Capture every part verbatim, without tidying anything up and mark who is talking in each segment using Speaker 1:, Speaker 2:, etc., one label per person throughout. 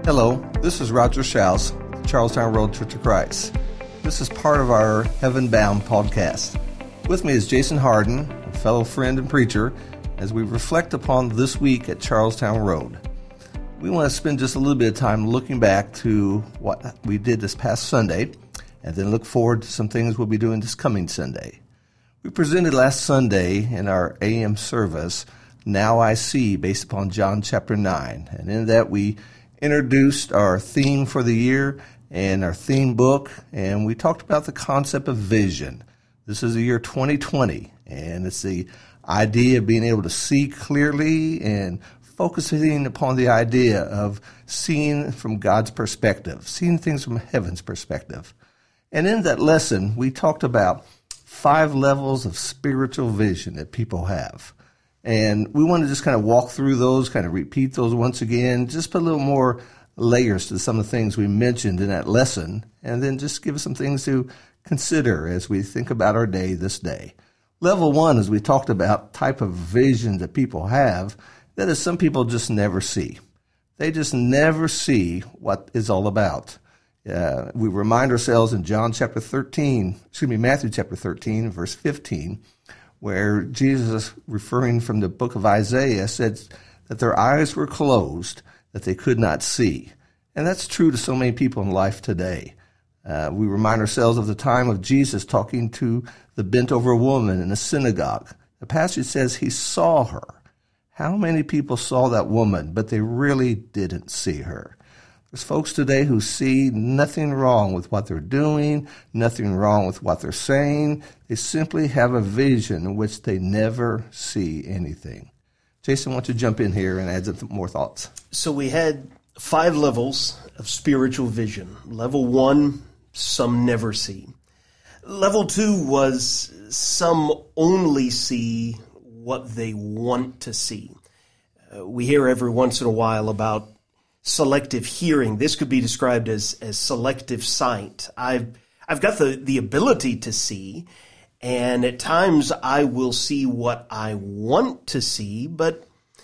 Speaker 1: Hello, this is Roger Schaus, Charlestown Road Church of Christ. This is part of our Heaven Bound podcast. With me is Jason Harden, a fellow friend and preacher, as we reflect upon this week at Charlestown Road. We want to spend just a little bit of time looking back to what we did this past Sunday, and then look forward to some things we'll be doing this coming Sunday. We presented last Sunday in our A M service, Now I See, based upon John chapter nine, and in that we introduced our theme for the year and our theme book, and we talked about the concept of vision. This is the year twenty twenty, and it's the idea of being able to see clearly and focusing upon the idea of seeing from God's perspective, seeing things from heaven's perspective. And in that lesson, we talked about five levels of spiritual vision that people have. And we want to just kind of walk through those, kind of repeat those once again, just put a little more layers to some of the things we mentioned in that lesson, and then just give us some things to consider as we think about our day this day. Level one, as we talked about, type of vision that people have, that is some people just never see. They just never see what it's all about. Uh, we remind ourselves in John chapter thirteen, excuse me, Matthew chapter thirteen, verse fifteen, where Jesus, referring from the book of Isaiah, said that their eyes were closed, that they could not see. And that's true to so many people in life today. Uh, we remind ourselves of the time of Jesus talking to the bent-over woman in a synagogue. The passage says he saw her. How many people saw that woman, but they really didn't see her? There's folks today who see nothing wrong with what they're doing, nothing wrong with what they're saying. They simply have a vision in which they never see anything. Jason, why don't you jump in here and add some more thoughts?
Speaker 2: So we had five levels of spiritual vision. Level one, some never see. Level two was some only see what they want to see. Uh, we hear every once in a while about selective hearing. This could be described as, as selective sight. I've I've got the, the ability to see, and at times I will see what I want to see, but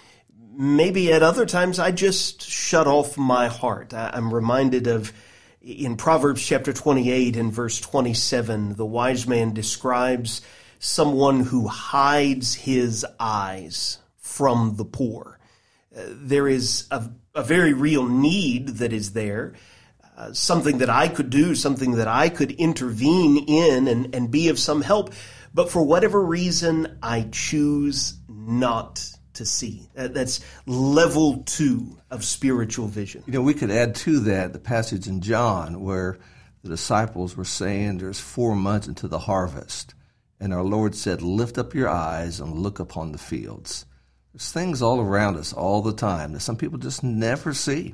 Speaker 2: maybe at other times I just shut off my heart. I, I'm reminded of in Proverbs chapter twenty-eight and verse twenty-seven, the wise man describes someone who hides his eyes from the poor. Uh, there is a, a very real need that is there, uh, something that I could do, something that I could intervene in and, and be of some help. But for whatever reason, I choose not to see. Uh, that's level two of spiritual vision.
Speaker 1: You know, we could add to that the passage in John where the disciples were saying there's four months into the harvest. And our Lord said, lift up your eyes and look upon the fields. There's things all around us all the time that some people just never see.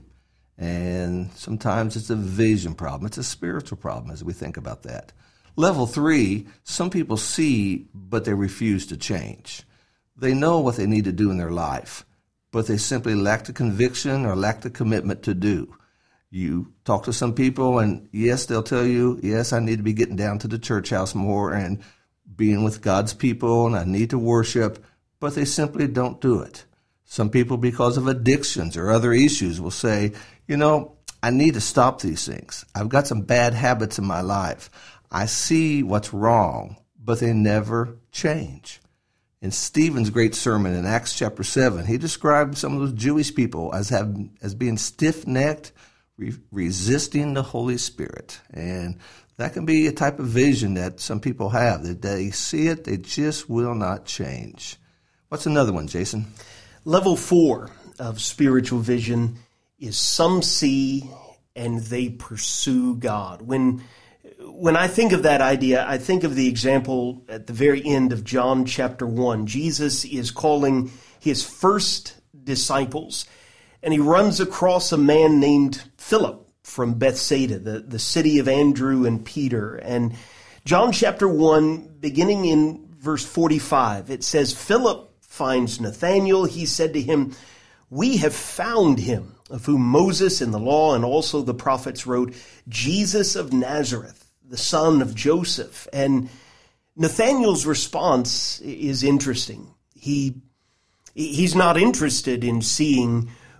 Speaker 1: And sometimes it's a vision problem. It's a spiritual problem as we think about that. Level three, some people see, but they refuse to change. They know what they need to do in their life, but they simply lack the conviction or lack the commitment to do. You talk to some people and yes, they'll tell you, yes, I need to be getting down to the church house more and being with God's people, and I need to worship, but they simply don't do it. Some people, because of addictions or other issues, will say, you know, I need to stop these things. I've got some bad habits in my life. I see what's wrong, but they never change. In Stephen's great sermon in Acts chapter seven, he described some of those Jewish people as have, as being stiff-necked, re- resisting the Holy Spirit. And that can be a type of vision that some people have, that they see it, they just will not change. What's another one, Jason?
Speaker 2: Level four of spiritual vision is some see and they pursue God. When when I think of that idea, I think of the example at the very end of John chapter one. Jesus is calling his first disciples, and he runs across a man named Philip from Bethsaida, the, the city of Andrew and Peter. And John chapter one, beginning in verse forty-five, it says, Philip finds Nathanael. He said to him, we have found him, of whom Moses in the law and also the prophets wrote, Jesus of Nazareth, the son of Joseph. And Nathanael's response is interesting. He he's not interested in seeing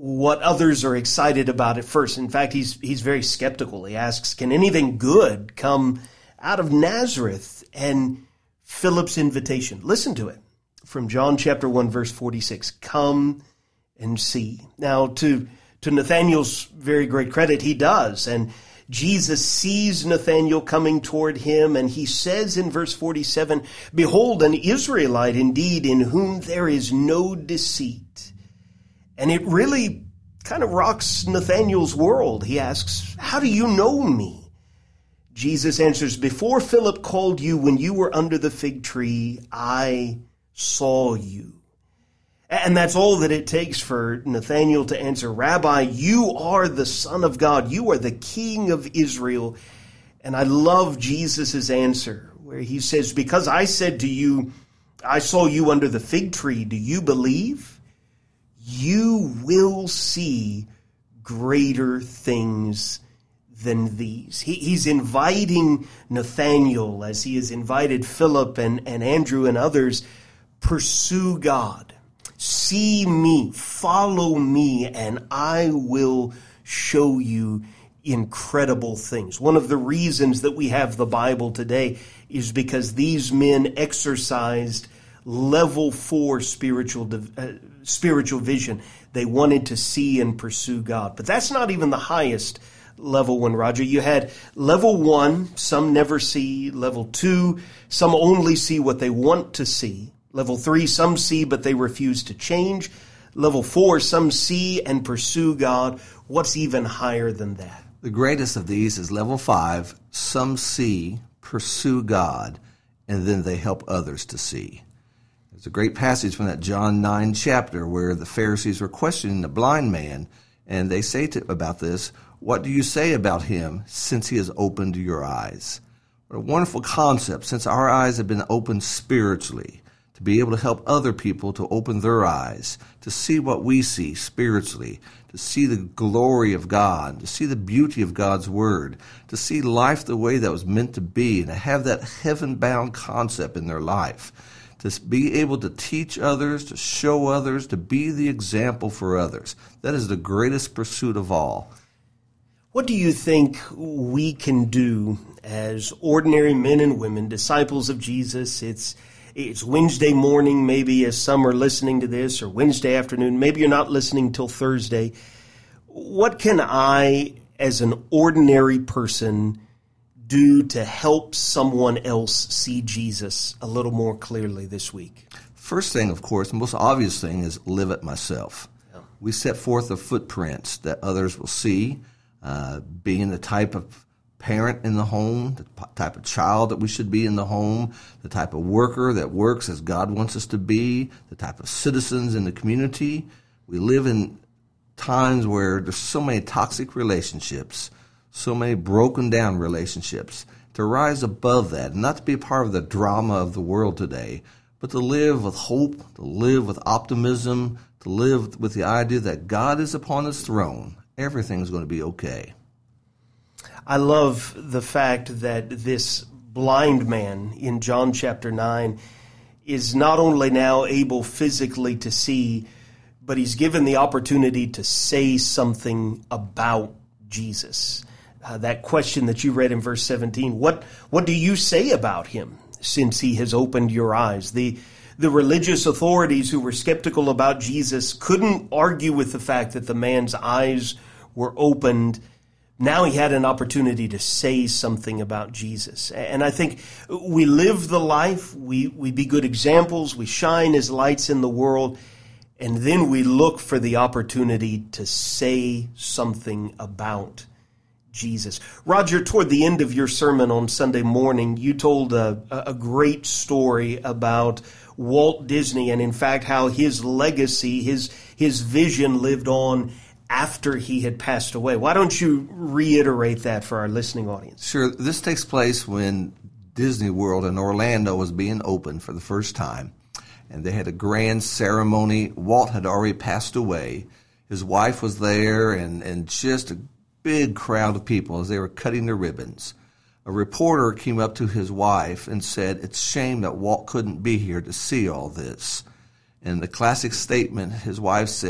Speaker 2: what others are excited about at first. In fact, he's he's very skeptical. He asks, can anything good come out of Nazareth? And Philip's invitation, listen to it, from John chapter one, verse forty-six, come and see. Now, to, to Nathanael's very great credit, he does. And Jesus sees Nathanael coming toward him, and he says in verse forty-seven, behold, an Israelite indeed, in whom there is no deceit. And it really kind of rocks Nathanael's world. He asks, how do you know me? Jesus answers, before Philip called you when you were under the fig tree, I saw you. And that's all that it takes for Nathanael to answer, Rabbi, you are the Son of God. You are the King of Israel. And I love Jesus' answer, where he says, because I said to you, I saw you under the fig tree, do you believe? You will see greater things than these. He, he's inviting Nathanael, as he has invited Philip and, and Andrew and others, pursue God. See me, follow me, and I will show you incredible things. One of the reasons that we have the Bible today is because these men exercised level four spiritual uh, spiritual vision. They wanted to see and pursue God. But that's not even the highest level one, Roger. You had level one, some never see. Level two, some only see what they want to see. Level three, some see, but they refuse to change. Level four, some see and pursue God. What's even higher than that?
Speaker 1: The greatest of these is level five. Some see, pursue God, and then they help others to see. There's a great passage from that John nine chapter where the Pharisees were questioning the blind man, and they say to, about this, what do you say about him since he has opened your eyes? What a wonderful concept, since our eyes have been opened spiritually, to be able to help other people to open their eyes, to see what we see spiritually, to see the glory of God, to see the beauty of God's Word, to see life the way that was meant to be, and to have that heaven-bound concept in their life, to be able to teach others, to show others, to be the example for others. That is the greatest pursuit of all.
Speaker 2: What do you think we can do as ordinary men and women, disciples of Jesus? It's It's Wednesday morning, maybe as some are listening to this, or Wednesday afternoon. Maybe you're not listening till Thursday. What can I, as an ordinary person, do to help someone else see Jesus a little more clearly this week?
Speaker 1: First thing, of course, the most obvious thing is live it myself. Yeah. We set forth the footprints that others will see, uh, being the type of parent in the home, the type of child that we should be in the home, the type of worker that works as God wants us to be, the type of citizens in the community. We live in times where there's so many toxic relationships, so many broken down relationships. To rise above that, and not to be a part of the drama of the world today, but to live with hope, to live with optimism, to live with the idea that God is upon his throne. Everything's going to be okay.
Speaker 2: I love the fact that this blind man in John chapter nine is not only now able physically to see, but he's given the opportunity to say something about Jesus. Uh, that question that you read in verse seventeen, what what do you say about him since he has opened your eyes? The the religious authorities who were skeptical about Jesus couldn't argue with the fact that the man's eyes were opened. Now he had an opportunity to say something about Jesus. And I think we live the life, we, we be good examples, we shine as lights in the world, and then we look for the opportunity to say something about Jesus. Roger, toward the end of your sermon on Sunday morning, you told a, a great story about Walt Disney and, in fact, how his legacy, his his vision lived on after he had passed away. Why don't you reiterate that for our listening audience?
Speaker 1: Sure. This takes place when Disney World in Orlando was being opened for the first time, and they had a grand ceremony. Walt had already passed away. His wife was there, and, and just a big crowd of people as they were cutting their ribbons. A reporter came up to his wife and said, "It's a shame that Walt couldn't be here to see all this." And the classic statement, his wife said,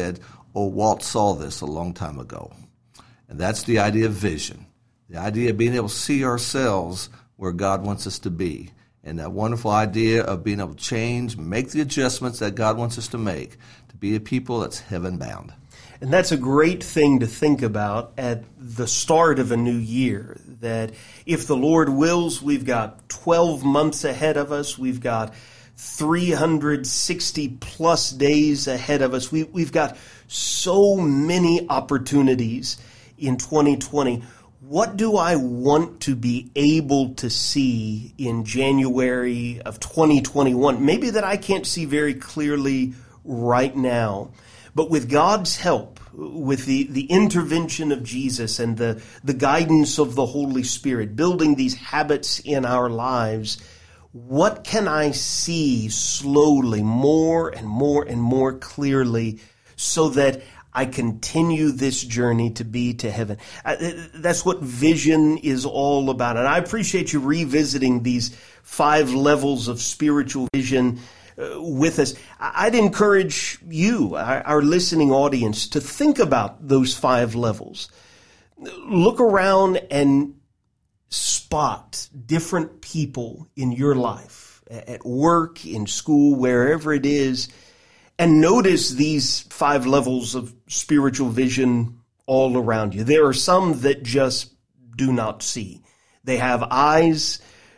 Speaker 1: old Walt saw this a long time ago. And that's the idea of vision, the idea of being able to see ourselves where God wants us to be, and that wonderful idea of being able to change, make the adjustments that God wants us to make, to be a people that's heaven-bound.
Speaker 2: And that's a great thing to think about at the start of a new year, that if the Lord wills, we've got twelve months ahead of us, we've got three hundred sixty plus days ahead of us, we, we've got so many opportunities in twenty twenty. What do I want to be able to see in January of twenty twenty-one? Maybe that I can't see very clearly right now. But with God's help, with the, the intervention of Jesus and the, the guidance of the Holy Spirit, building these habits in our lives, what can I see slowly, more and more and more clearly, so that I continue this journey to be to heaven? That's what vision is all about. And I appreciate you revisiting these five levels of spiritual vision with us. I'd encourage you, our listening audience, to think about those five levels. Look around and spot different people in your life, at work, in school, wherever it is, and notice these five levels of spiritual vision all around you. There are some that just do not see. They have eyes,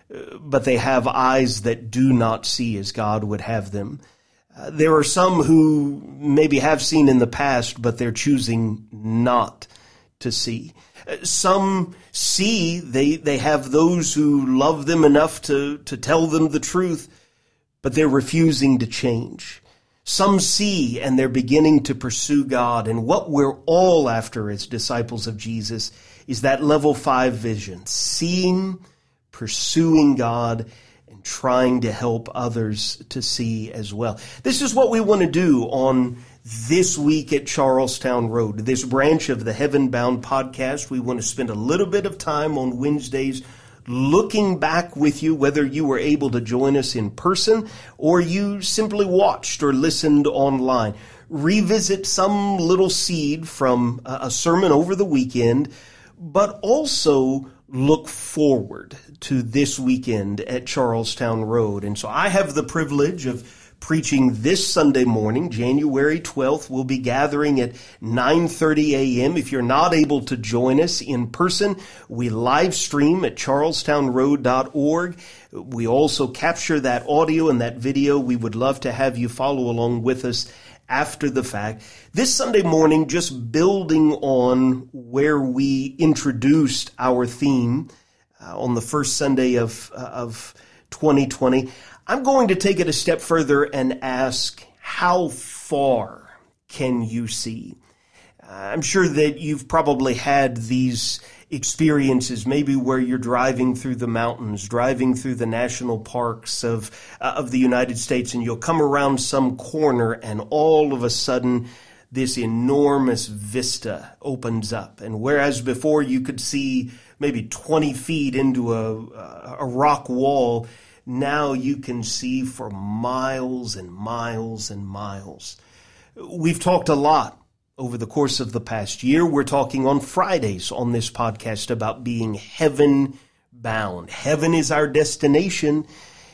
Speaker 2: but they have eyes that do not see as God would have them. Uh, there are some who maybe have seen in the past, but they're choosing not to see. Uh, some see, they, they have those who love them enough to, to tell them the truth, but they're refusing to change. Some see and they're beginning to pursue God. And what we're all after as disciples of Jesus is that level five vision, seeing, pursuing God, and trying to help others to see as well. This is what we want to do on This Week at Charlestown Road, this branch of the Heaven Bound podcast. We want to spend a little bit of time on Wednesdays looking back with you, whether you were able to join us in person or you simply watched or listened online. Revisit some little seed from a sermon over the weekend, but also look forward to this weekend at Charlestown Road. And so I have the privilege of preaching this Sunday morning, January twelfth. We'll be gathering at nine thirty a.m. If you're not able to join us in person, we live stream at charlestown road dot org. We also capture that audio and that video. We would love to have you follow along with us after the fact. This Sunday morning, just building on where we introduced our theme uh, on the first Sunday of, uh, of twenty twenty, I'm going to take it a step further and ask, how far can you see? Uh, I'm sure that you've probably had these experiences, maybe where you're driving through the mountains, driving through the national parks of uh, of the United States, and you'll come around some corner and all of a sudden this enormous vista opens up. And whereas before you could see maybe twenty feet into a, a rock wall, now you can see for miles and miles and miles. We've talked a lot over the course of the past year. We're talking on Fridays on this podcast about being heaven bound. Heaven is our destination.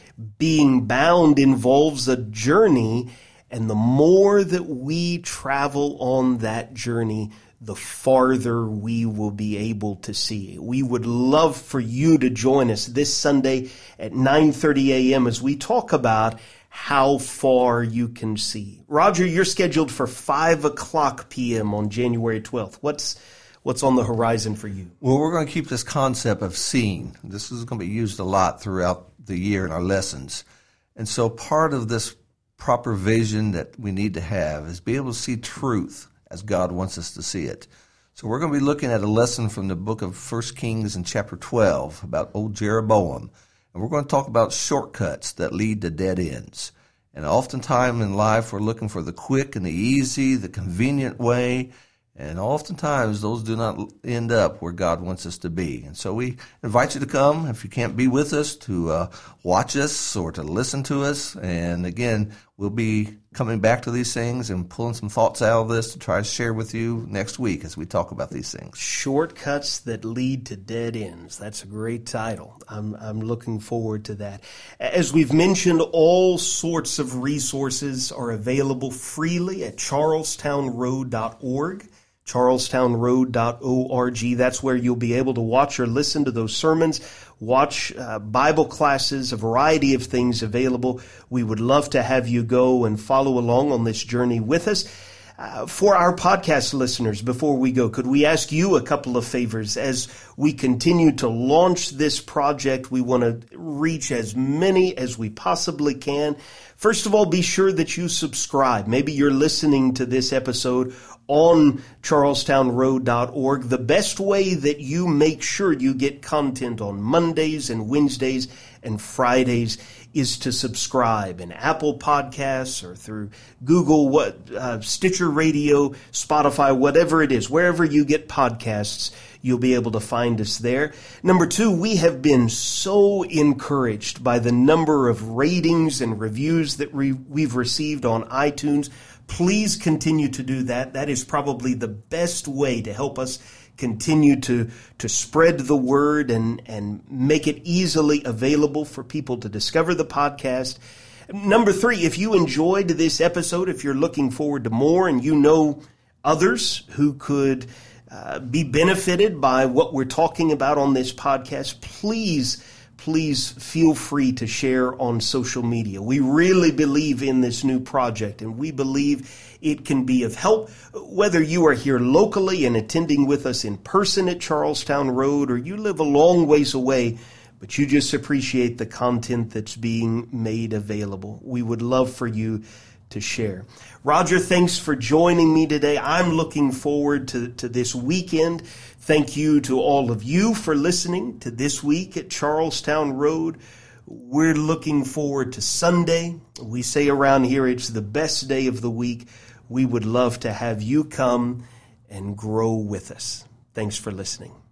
Speaker 2: Being bound involves a journey, and the more that we travel on that journey, the farther we will be able to see. We would love for you to join us this Sunday at nine thirty a.m. as we talk about how far you can see. Roger, you're scheduled for five o'clock p.m. on January twelfth. What's what's on the horizon for you?
Speaker 1: Well, we're going to keep this concept of seeing. This is going to be used a lot throughout the year in our lessons. And so part of this proper vision that we need to have is be able to see truth as God wants us to see it. So we're going to be looking at a lesson from the book of First Kings in chapter twelve about old Jeroboam. And we're going to talk about shortcuts that lead to dead ends. And oftentimes in life, we're looking for the quick and the easy, the convenient way. And oftentimes, those do not end up where God wants us to be. And so we invite you to come, if you can't be with us, to uh, watch us or to listen to us. And again, We'll be coming back to these things and pulling some thoughts out of this to try to share with you next week as we talk about these things.
Speaker 2: Shortcuts that lead to dead ends. That's a great title. I'm, I'm looking forward to that. As we've mentioned, all sorts of resources are available freely at charlestown road dot org. charlestown road dot org. That's where you'll be able to watch or listen to those sermons, watch uh, Bible classes, a variety of things available. We would love to have you go and follow along on this journey with us. Uh, for our podcast listeners, before we go, could we ask you a couple of favors as we continue to launch this project? We want to reach as many as we possibly can. First of all, be sure that you subscribe. Maybe you're listening to this episode on charlestown road dot org. The best way that you make sure you get content on Mondays and Wednesdays and Fridays is to subscribe in Apple Podcasts or through Google, what uh, Stitcher Radio, Spotify, whatever it is. Wherever you get podcasts, you'll be able to find us there. Number two, we have been so encouraged by the number of ratings and reviews that we, we've received on iTunes. Please continue to do that. That is probably the best way to help us continue to, to spread the word and, and make it easily available for people to discover the podcast. Number three, if you enjoyed this episode, if you're looking forward to more and you know others who could uh, be benefited by what we're talking about on this podcast, please Please feel free to share on social media. We really believe in this new project, and we believe it can be of help, whether you are here locally and attending with us in person at Charlestown Road, or you live a long ways away, but you just appreciate the content that's being made available. We would love for you to share. Roger, thanks for joining me today. I'm looking forward to, to this weekend. Thank you to all of you for listening to This Week at Charlestown Road. We're looking forward to Sunday. We say around here it's the best day of the week. We would love to have you come and grow with us. Thanks for listening.